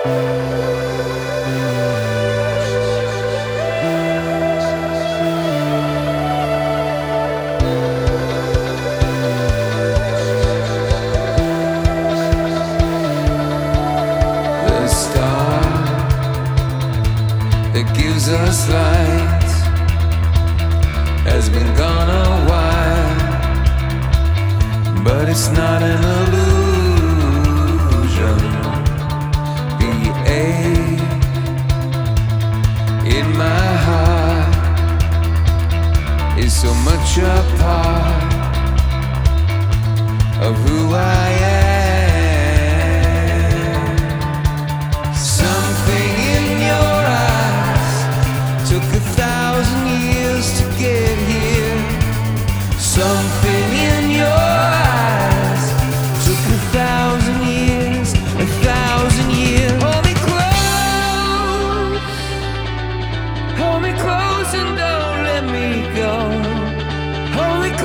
That gives us light has been gone a while, but it's not an illusion. The ache in my heart is so much a part of who I am. Something in your eyes took 1,000 years to get here. Something in your eyes took 1,000 years, 1,000 years. Hold me close and don't let me go. Hold me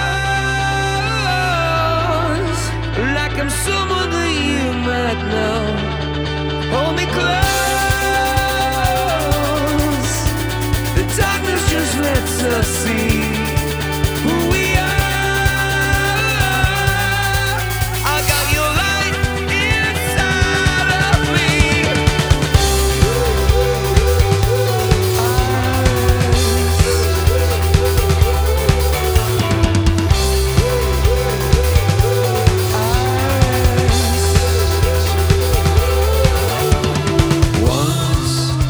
close, like I'm someone that you might know. Hold me close. The darkness just lets us see who we are. I got your light inside of me. Once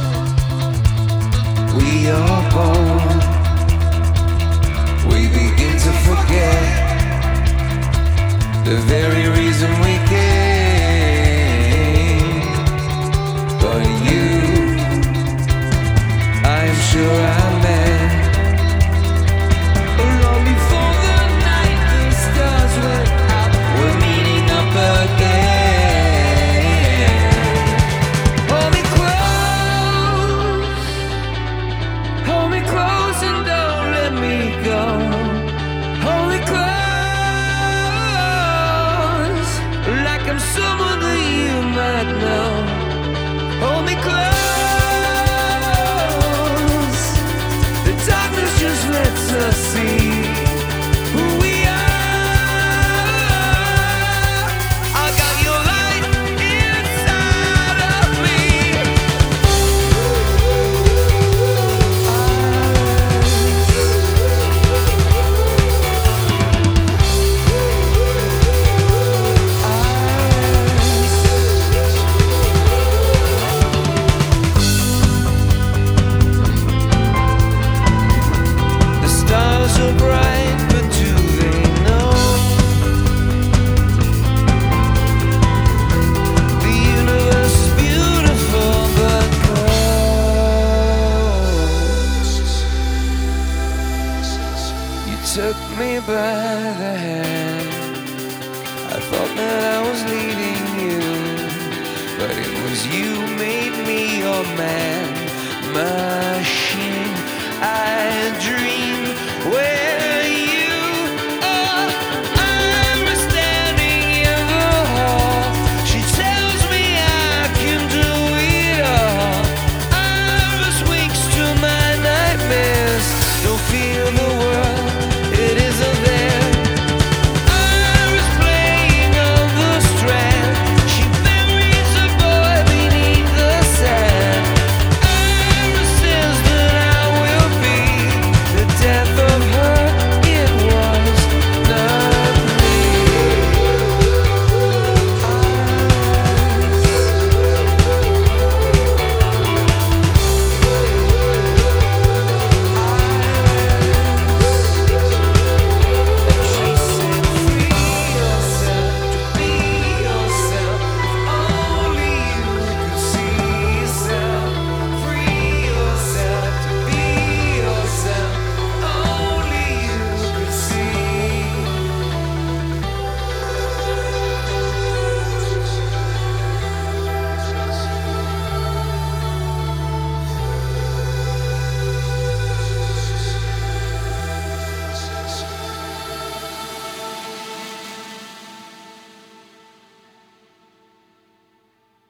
we are born, we begin to forget the very reason we came. But you, I am sure I met long before the night the stars went out. We're meeting up again. Hold me close and don't let me go. Hold me close, like I'm someone that you might know. Hold me close. The darkness just lets us see who we are. I got your light inside of me. The stars are bright, but do they know the universe is beautiful but close? You took me by the hand. I thought that I was leading you, but it was you made me your man. Machine, I dream.